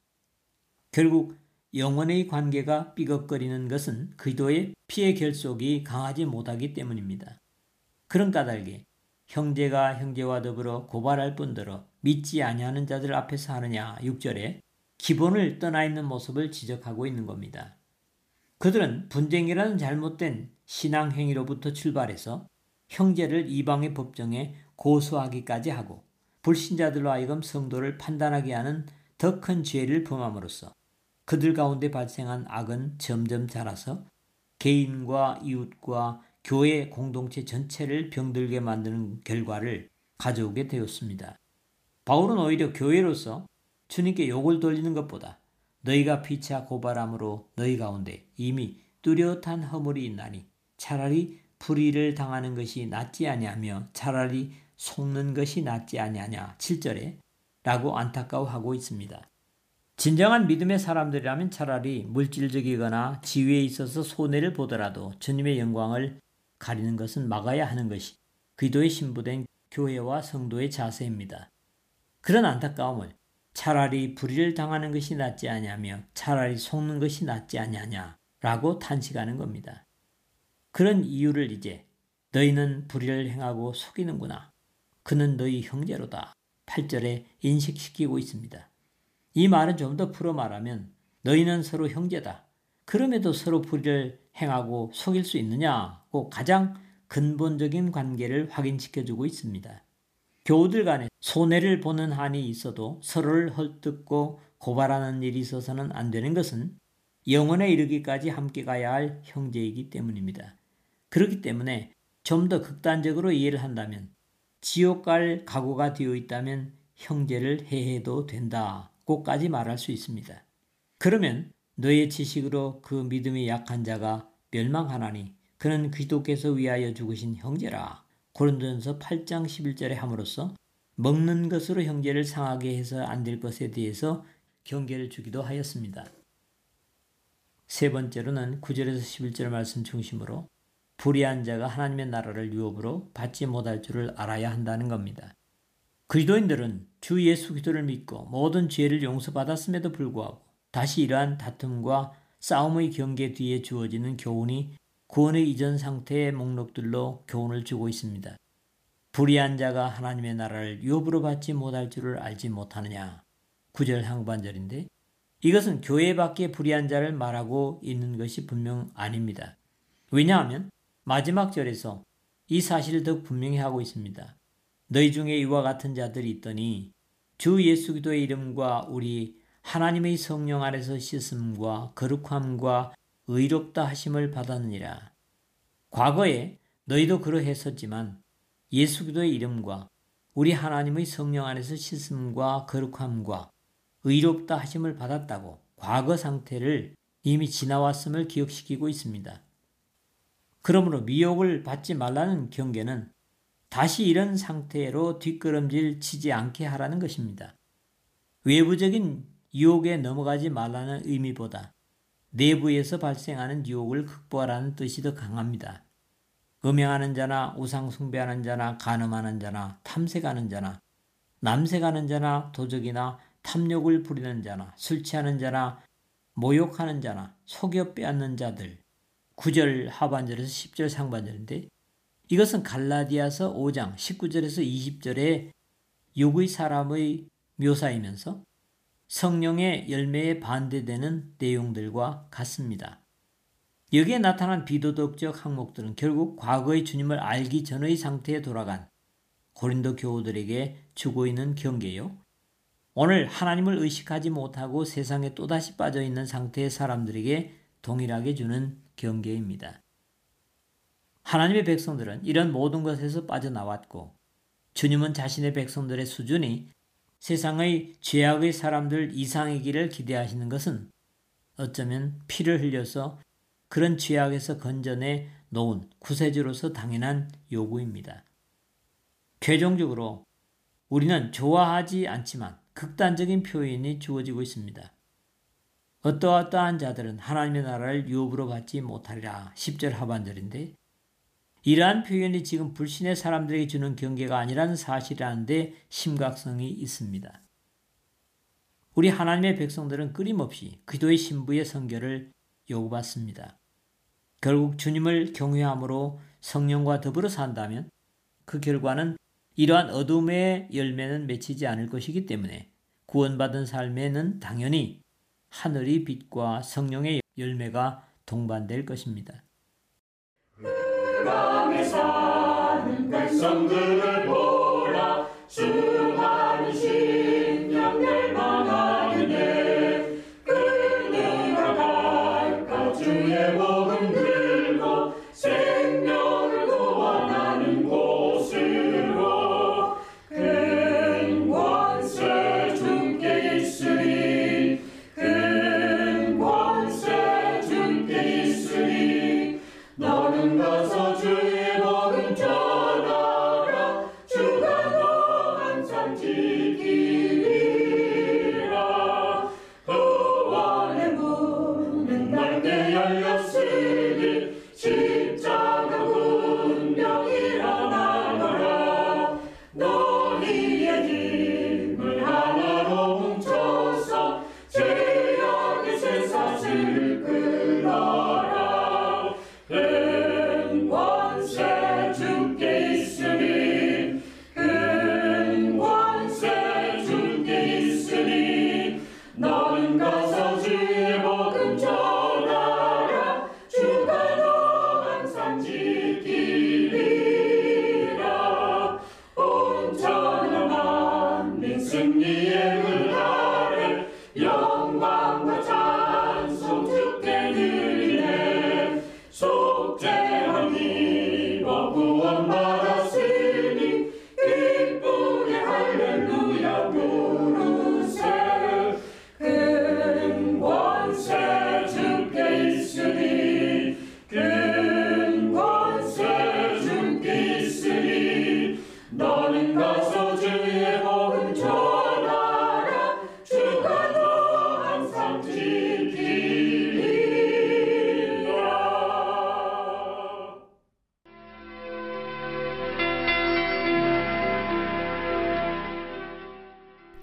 S4: 결국 영혼의 관계가 삐걱거리는 것은 그리스도의 피의 결속이 강하지 못하기 때문입니다. 그런 까닭에 형제가 형제와 더불어 고발할 뿐더러 믿지 아니하는 자들 앞에서 하느냐 6절에 기본을 떠나 있는 모습을 지적하고 있는 겁니다. 그들은 분쟁이라는 잘못된 신앙 행위로부터 출발해서 형제를 이방의 법정에 고소하기까지 하고 불신자들로 하여금 성도를 판단하게 하는 더 큰 죄를 범함으로써 그들 가운데 발생한 악은 점점 자라서 개인과 이웃과 교회 공동체 전체를 병들게 만드는 결과를 가져오게 되었습니다. 바울은 오히려 교회로서 주님께 욕을 돌리는 것보다 너희가 피차 고발함으로 너희 가운데 이미 뚜렷한 허물이 있나니 차라리 불의를 당하는 것이 낫지 아니하며 차라리 속는 것이 낫지 아니하냐 7절에 라고 안타까워하고 있습니다. 진정한 믿음의 사람들이라면 차라리 물질적이거나 지위에 있어서 손해를 보더라도 주님의 영광을 가리는 것은 막아야 하는 것이 그리스도의 신부된 교회와 성도의 자세입니다. 그런 안타까움을 차라리 불의를 당하는 것이 낫지 아니하며 차라리 속는 것이 낫지 아니하냐라고 탄식하는 겁니다. 그런 이유를 이제 너희는 불의를 행하고 속이는구나. 그는 너희 형제로다 8절에 인식시키고 있습니다. 이 말은 좀 더 풀어 말하면 너희는 서로 형제다. 그럼에도 서로 불의를 행하고 속일 수 있느냐고 가장 근본적인 관계를 확인시켜주고 있습니다. 교우들 간에 손해를 보는 한이 있어도 서로를 헐뜯고 고발하는 일이 있어서는 안 되는 것은 영원에 이르기까지 함께 가야 할 형제이기 때문입니다. 그렇기 때문에 좀 더 극단적으로 이해를 한다면 지옥 갈 각오가 되어 있다면 형제를 해해도 된다고까지 말할 수 있습니다. 그러면 너의 지식으로 그 믿음이 약한 자가 멸망하나니 그는 그리스도께서 위하여 죽으신 형제라. 고린도전서 8장 11절에 함으로써 먹는 것으로 형제를 상하게 해서 안 될 것에 대해서 경계를 주기도 하였습니다. 세 번째로는 9절에서 11절 말씀 중심으로 불의한 자가 하나님의 나라를 유업으로 받지 못할 줄을 알아야 한다는 겁니다. 그리스도인들은 주 예수 그리스도를 믿고 모든 죄를 용서받았음에도 불구하고 다시 이러한 다툼과 싸움의 경계 뒤에 주어지는 교훈이 구원의 이전 상태의 목록들로 교훈을 주고 있습니다. 불의한 자가 하나님의 나라를 유업으로 받지 못할 줄을 알지 못하느냐. 9절 상반절인데 이것은 교회 밖에 불의한 자를 말하고 있는 것이 분명 아닙니다. 왜냐하면 마지막 절에서 이 사실을 더 분명히 하고 있습니다. 너희 중에 이와 같은 자들이 있더니 주 예수 그리스도의 이름과 우리 하나님의 성령 안에서 씻음과 거룩함과 의롭다 하심을 받았느니라. 과거에 너희도 그러했었지만 예수 그리스도의 이름과 우리 하나님의 성령 안에서 씻음과 거룩함과 의롭다 하심을 받았다고 과거 상태를 이미 지나왔음을 기억시키고 있습니다. 그러므로 미혹을 받지 말라는 경계는 다시 이런 상태로 뒷걸음질 치지 않게 하라는 것입니다. 외부적인 유혹에 넘어가지 말라는 의미보다 내부에서 발생하는 유혹을 극복하라는 뜻이 더 강합니다. 음행하는 자나 우상 숭배하는 자나 간음하는 자나 탐색하는 자나 남색하는 자나 도적이나 탐욕을 부리는 자나 술 취하는 자나 모욕하는 자나 속여 빼앗는 자들 9절 하반절에서 10절 상반절인데 이것은 갈라디아서 5장 19절에서 20절의 육의 사람의 묘사이면서 성령의 열매에 반대되는 내용들과 같습니다. 여기에 나타난 비도덕적 항목들은 결국 과거의 주님을 알기 전의 상태에 돌아간 고린도 교우들에게 주고 있는 경계요. 오늘 하나님을 의식하지 못하고 세상에 또다시 빠져있는 상태의 사람들에게 동일하게 주는 경계입니다. 하나님의 백성들은 이런 모든 것에서 빠져나왔고 주님은 자신의 백성들의 수준이 세상의 죄악의 사람들 이상이기를 기대하시는 것은 어쩌면 피를 흘려서 그런 죄악에서 건져내 놓은 구세주로서 당연한 요구입니다. 최종적으로 우리는 좋아하지 않지만 극단적인 표현이 주어지고 있습니다. 어떠한 자들은 하나님의 나라를 유업으로 받지 못하리라 10절 하반절인데 이러한 표현이 지금 불신의 사람들에게 주는 경계가 아니라는 사실이라는데 심각성이 있습니다. 우리 하나님의 백성들은 끊임없이 그리스도의 신부의 선결을 요구받습니다. 결국 주님을 경외함으로 성령과 더불어 산다면 그 결과는 이러한 어둠의 열매는 맺히지 않을 것이기 때문에 구원받은 삶에는 당연히 하늘의 빛과 성령의 열매가 동반될 것입니다.
S5: 흑암에 사는 백성들을 보라 수많은 심령 멸망하리네 그들과 갈까 주의 복음 들고 생명을 구원하는 곳으로 큰 권세 주께 있으리 큰 권세 주께 있으리 너는 가서 주의 복음 전하라 주가 거한 자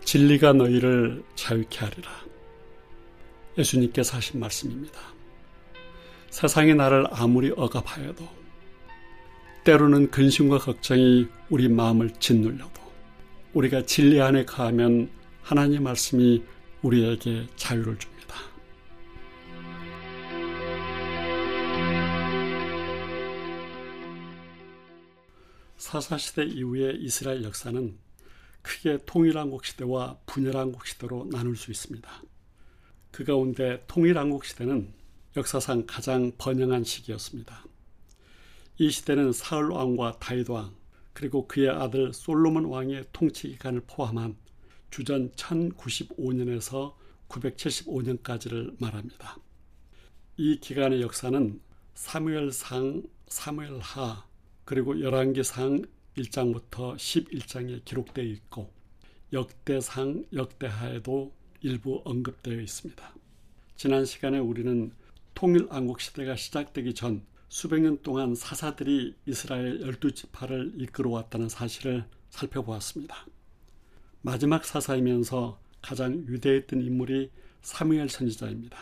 S2: 진리가 너희를 자유케 하리라. 예수님께서 하신 말씀입니다. 세상이 나를 아무리 억압하여도, 때로는 근심과 걱정이 우리 마음을 짓눌려도, 우리가 진리 안에 거하면 하나님 말씀이 우리에게 자유를 줍니다. 사사시대 이후의 이스라엘 역사는 크게 통일왕국 시대와 분열왕국 시대로 나눌 수 있습니다. 그 가운데 통일왕국 시대는 역사상 가장 번영한 시기였습니다. 이 시대는 사울 왕과 다윗 왕, 그리고 그의 아들 솔로몬 왕의 통치 기간을 포함한 주전 1095년에서 975년까지를 말합니다. 이 기간의 역사는 사무엘상, 사무엘하, 그리고 열왕기상 1장부터 11장에 기록되어 있고 역대상, 역대하에도 일부 언급되어 있습니다. 지난 시간에 우리는 통일왕국 시대가 시작되기 전 수백 년 동안 사사들이 이스라엘 12지파를 이끌어왔다는 사실을 살펴보았습니다. 마지막 사사이면서 가장 위대했던 인물이 사무엘 선지자입니다.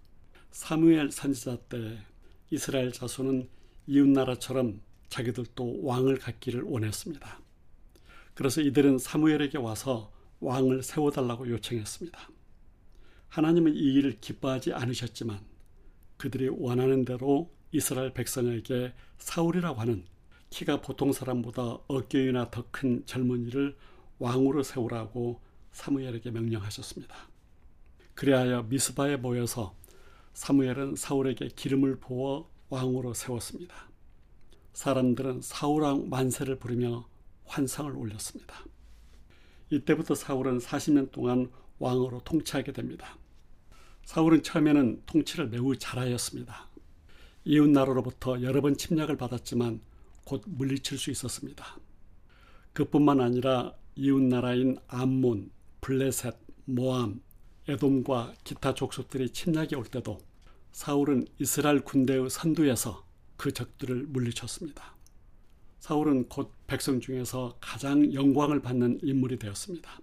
S2: 사무엘 선지자 때 이스라엘 자손은 이웃나라처럼 자기들도 왕을 갖기를 원했습니다. 그래서 이들은 사무엘에게 와서 왕을 세워달라고 요청했습니다. 하나님은 이 일을 기뻐하지 않으셨지만 그들이 원하는 대로 이스라엘 백성에게 사울이라고 하는 키가 보통 사람보다 어깨위나 더 큰 젊은이를 왕으로 세우라고 사무엘에게 명령하셨습니다. 그리하여 미스바에 모여서 사무엘은 사울에게 기름을 부어 왕으로 세웠습니다. 사람들은 사울왕 만세를 부르며 환상을 올렸습니다. 이때부터 사울은 40년 동안 왕으로 통치하게 됩니다. 사울은 처음에는 통치를 매우 잘하였습니다. 이웃나라로부터 여러 번 침략을 받았지만 곧 물리칠 수 있었습니다. 그뿐만 아니라 이웃나라인 암몬, 블레셋, 모암, 에돔과 기타 족속들이 침략이 올 때도 사울은 이스라엘 군대의 선두에서 그 적들을 물리쳤습니다. 사울은 곧 백성 중에서 가장 영광을 받는 인물이 되었습니다.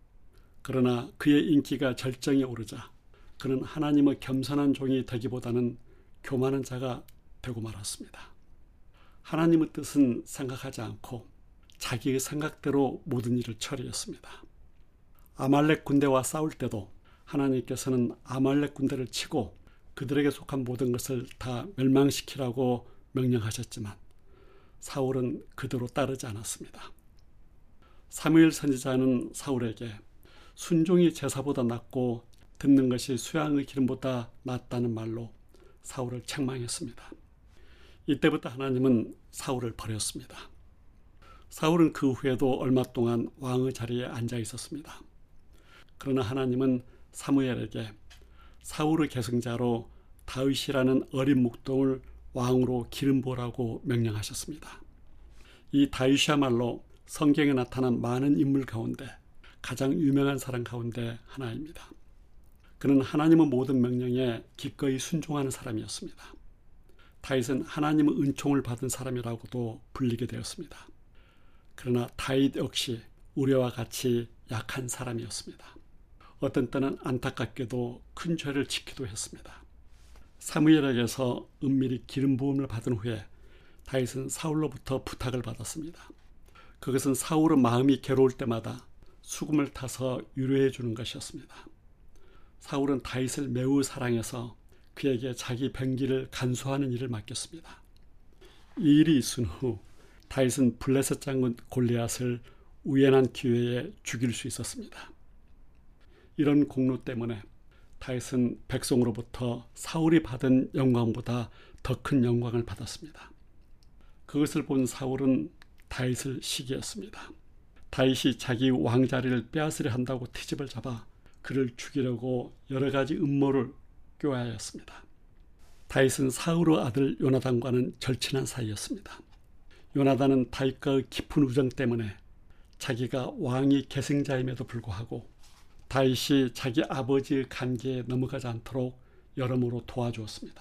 S2: 그러나 그의 인기가 절정에 오르자 그는 하나님의 겸손한 종이 되기보다는 교만한 자가 되고 말았습니다. 하나님의 뜻은 생각하지 않고 자기의 생각대로 모든 일을 처리했습니다. 아말렉 군대와 싸울 때도 하나님께서는 아말렉 군대를 치고 그들에게 속한 모든 것을 다 멸망시키라고 명령하셨지만 사울은 그대로 따르지 않았습니다. 사무엘 선지자는 사울에게 순종이 제사보다 낫고 듣는 것이 수양의 기름보다 낫다는 말로 사울을 책망했습니다. 이때부터 하나님은 사울을 버렸습니다. 사울은 그 후에도 얼마 동안 왕의 자리에 앉아 있었습니다. 그러나 하나님은 사무엘에게 사울의 계승자로 다윗이라는 어린 묵동을 왕으로 기름 부으라고 명령하셨습니다. 이 다윗이야말로 성경에 나타난 많은 인물 가운데 가장 유명한 사람 가운데 하나입니다. 그는 하나님의 모든 명령에 기꺼이 순종하는 사람이었습니다. 다윗은 하나님의 은총을 받은 사람이라고도 불리게 되었습니다. 그러나 다윗 역시 우리와 같이 약한 사람이었습니다. 어떤 때는 안타깝게도 큰 죄를 짓기도 했습니다. 사무엘에게서 은밀히 기름 부음을 받은 후에 다윗은 사울로부터 부탁을 받았습니다. 그것은 사울의 마음이 괴로울 때마다 수금을 타서 위로해 주는 것이었습니다. 사울은 다윗을 매우 사랑해서 그에게 자기 병기를 간수하는 일을 맡겼습니다. 이 일이 있은 후 다윗은 블레셋 장군 골리앗을 우연한 기회에 죽일 수 있었습니다. 이런 공로 때문에 다윗은 백성으로부터 사울이 받은 영광보다 더 큰 영광을 받았습니다. 그것을 본 사울은 다윗을 시기했습니다. 다윗이 자기 왕자리를 빼앗으려 한다고 트집을 잡아 그를 죽이려고 여러 가지 음모를 꾀하였습니다. 다윗은 사울의 아들 요나단과는 절친한 사이였습니다. 요나단은 다윗과의 깊은 우정 때문에 자기가 왕이 계승자임에도 불구하고 다윗이 자기 아버지의 관계에 넘어가지 않도록 여러모로 도와주었습니다.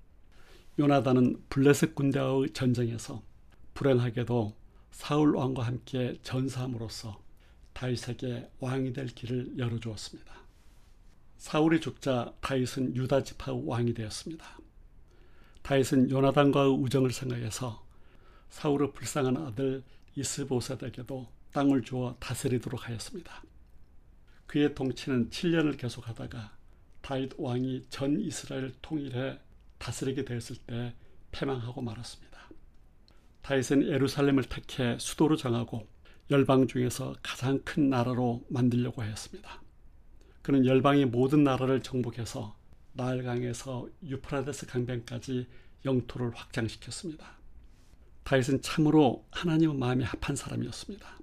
S2: 요나단은 블레셋 군대와의 전쟁에서 불행하게도 사울 왕과 함께 전사함으로써 다윗에게 왕이 될 길을 열어주었습니다. 사울이 죽자 다윗은 유다 지파의 왕이 되었습니다. 다윗은 요나단과의 우정을 생각해서 사울의 불쌍한 아들 이스보셋에게도 땅을 주어 다스리도록 하였습니다. 그의 통치는 7년을 계속하다가 다윗 왕이 전 이스라엘을 통일해 다스리게 되었을 때 패망하고 말았습니다. 다윗은 예루살렘을 택해 수도로 정하고 열방 중에서 가장 큰 나라로 만들려고 하였습니다. 그는 열방의 모든 나라를 정복해서 나일강에서 유프라데스 강변까지 영토를 확장시켰습니다. 다윗은 참으로 하나님의 마음에 합한 사람이었습니다.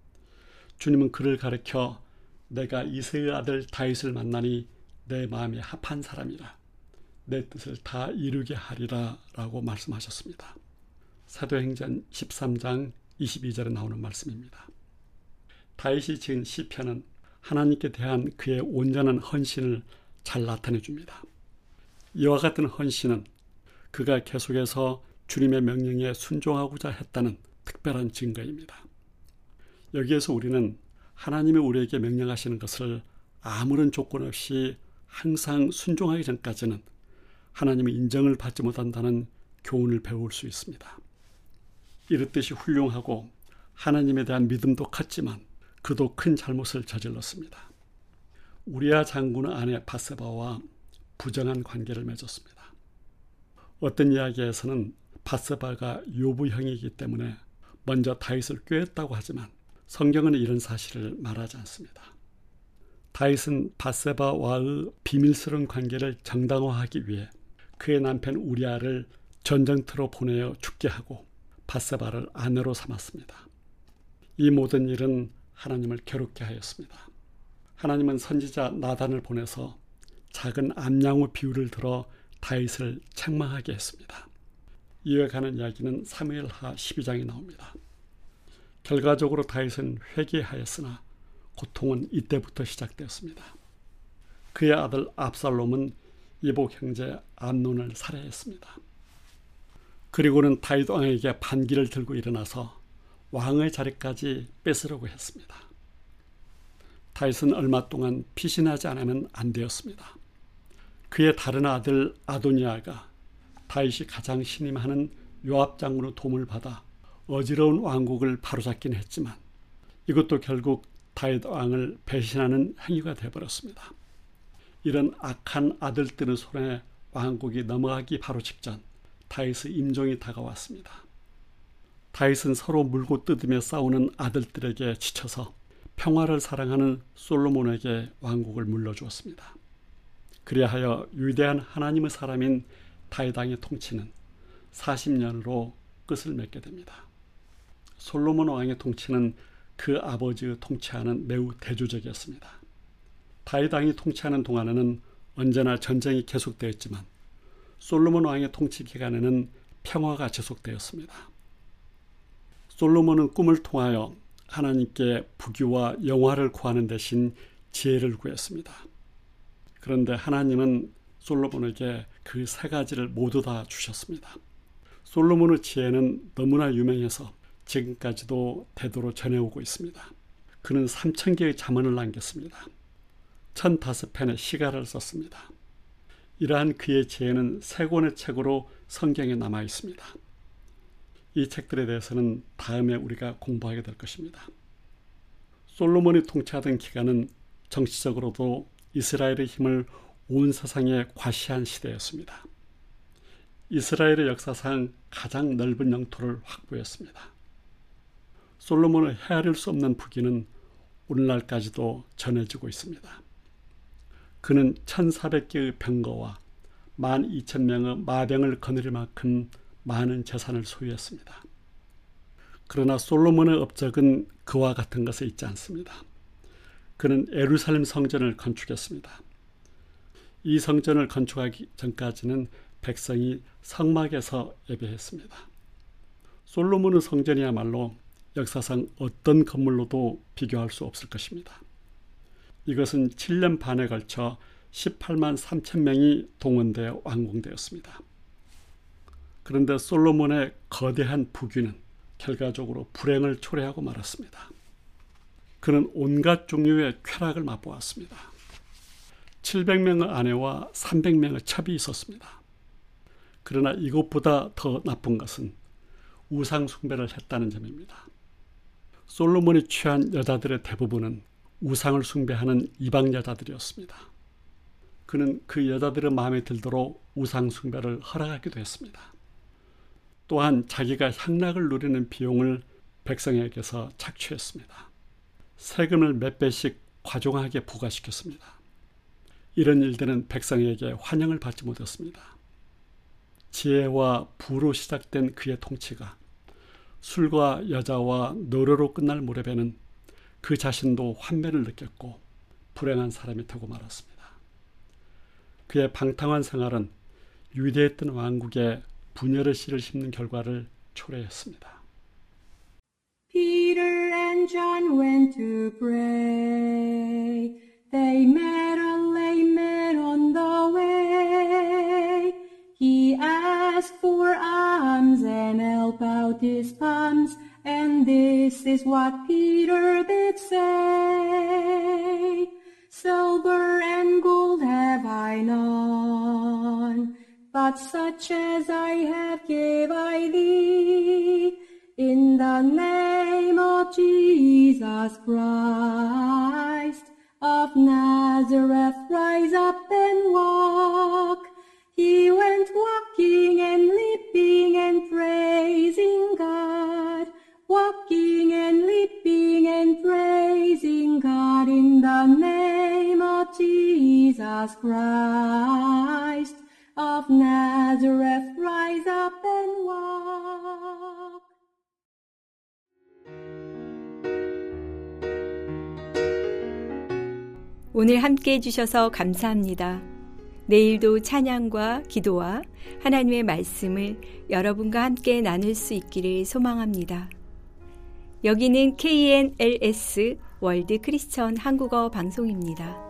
S2: 주님은 그를 가르쳐 내가 이새의 아들 다윗을 만나니 내 마음에 합한 사람이라 내 뜻을 다 이루게 하리라 라고 말씀하셨습니다. 사도행전 13장 22절에 나오는 말씀입니다. 다윗이 지은 시편은 하나님께 대한 그의 온전한 헌신을 잘 나타내 줍니다. 이와 같은 헌신은 그가 계속해서 주님의 명령에 순종하고자 했다는 특별한 증거입니다. 여기에서 우리는 하나님이 우리에게 명령하시는 것을 아무런 조건 없이 항상 순종하기 전까지는 하나님의 인정을 받지 못한다는 교훈을 배울 수 있습니다. 이렇듯이 훌륭하고 하나님에 대한 믿음도 컸지만 그도 큰 잘못을 저질렀습니다. 우리아 장군의 아내 밧세바와 부정한 관계를 맺었습니다. 어떤 이야기에서는 밧세바가 요부 형이기 때문에 먼저 다윗을 꾀했다고 하지만 성경은 이런 사실을 말하지 않습니다. 다윗은 밧세바와의 비밀스러운 관계를 정당화하기 위해 그의 남편 우리아를 전쟁터로 보내어 죽게 하고 밧세바를 아내로 삼았습니다. 이 모든 일은 하나님을 괴롭게 하였습니다. 하나님은 선지자 나단을 보내서 작은 암양의 비유를 들어 다윗을 책망하게 했습니다. 이에 관한 이야기는 사무엘하 12장에 나옵니다. 결과적으로 다윗은 회개하였으나 고통은 이때부터 시작되었습니다. 그의 아들 압살롬은 이복 형제 암논을 살해했습니다. 그리고는 다윗 왕에게 반기를 들고 일어나서 왕의 자리까지 뺏으려고 했습니다. 다윗은 얼마 동안 피신하지 않으면 안 되었습니다. 그의 다른 아들 아도니아가 다윗이 가장 신임하는 요압 장군의 도움을 받아 어지러운 왕국을 바로잡긴 했지만 이것도 결국 다윗 왕을 배신하는 행위가 되어버렸습니다. 이런 악한 아들들의 손에 왕국이 넘어가기 바로 직전 다윗의 임종이 다가왔습니다. 다윗은 서로 물고 뜯으며 싸우는 아들들에게 지쳐서 평화를 사랑하는 솔로몬에게 왕국을 물려주었습니다. 그리하여 위대한 하나님의 사람인 다윗 왕의 통치는 40년으로 끝을 맺게 됩니다. 솔로몬 왕의 통치는 그 아버지의 통치와는 매우 대조적이었습니다. 다윗 왕이 통치하는 동안에는 언제나 전쟁이 계속되었지만 솔로몬 왕의 통치 기간에는 평화가 지속되었습니다. 솔로몬은 꿈을 통하여 하나님께 부귀와 영화를 구하는 대신 지혜를 구했습니다. 그런데 하나님은 솔로몬에게 그 세 가지를 모두 다 주셨습니다. 솔로몬의 지혜는 너무나 유명해서 지금까지도 대도로 전해오고 있습니다. 그는 3000개의 잠언을 남겼습니다. 1005편의 시가를 썼습니다. 이러한 그의 지혜는 3권의 책으로 성경에 남아 있습니다. 이 책들에 대해서는 다음에 우리가 공부하게 될 것입니다. 솔로몬이 통치하던 기간은 정치적으로도 이스라엘의 힘을 온 세상에 과시한 시대였습니다. 이스라엘의 역사상 가장 넓은 영토를 확보했습니다. 솔로몬의 헤아릴 수 없는 부귀는 오늘날까지도 전해지고 있습니다. 그는 1400개의 병거와 12,000명의 마병을 거느릴 만큼 많은 재산을 소유했습니다. 그러나 솔로몬의 업적은 그와 같은 것에 있지 않습니다. 그는 예루살렘 성전을 건축했습니다. 이 성전을 건축하기 전까지는 백성이 성막에서 예배했습니다. 솔로몬의 성전이야말로 역사상 어떤 건물로도 비교할 수 없을 것입니다. 이것은 7년 반에 걸쳐 18만 3천 명이 동원되어 완공되었습니다. 그런데 솔로몬의 거대한 부귀는 결과적으로 불행을 초래하고 말았습니다. 그는 온갖 종류의 쾌락을 맛보았습니다. 700명의 아내와 300명의 첩이 있었습니다. 그러나 이것보다 더 나쁜 것은 우상 숭배를 했다는 점입니다. 솔로몬이 취한 여자들의 대부분은 우상을 숭배하는 이방 여자들이었습니다. 그는 그 여자들의 마음에 들도록 우상 숭배를 허락하기도 했습니다. 또한 자기가 향락을 누리는 비용을 백성에게서 착취했습니다. 세금을 몇 배씩 과중하게 부과시켰습니다. 이런 일들은 백성에게 환영을 받지 못했습니다. 지혜와 부로 시작된 그의 통치가 술과 여자와 노래로 끝날 무렵에는 그 자신도 환멸을 느꼈고 불행한 사람이 되고 말았습니다. 그의 방탕한 생활은 위대했던 왕국에 분열의 씨를 심는 결과를 초래했습니다.
S7: Peter and John went to pray. They met a lame man on the way. He asked for alms and help out his palms, and this is what Peter did say. Silver and gold have I none, but such as I have give I thee. In the name of Jesus Christ of Nazareth, rise up and walk. He went walking and leaping and praising God, walking and leaping and praising God in the name of Jesus Christ of Nazareth, rise up and walk.
S1: 오늘 함께 해주셔서 감사합니다. 내일도 찬양과 기도와 하나님의 말씀을 여러분과 함께 나눌 수 있기를 소망합니다. 여기는 KNLS 월드 크리스천 한국어 방송입니다.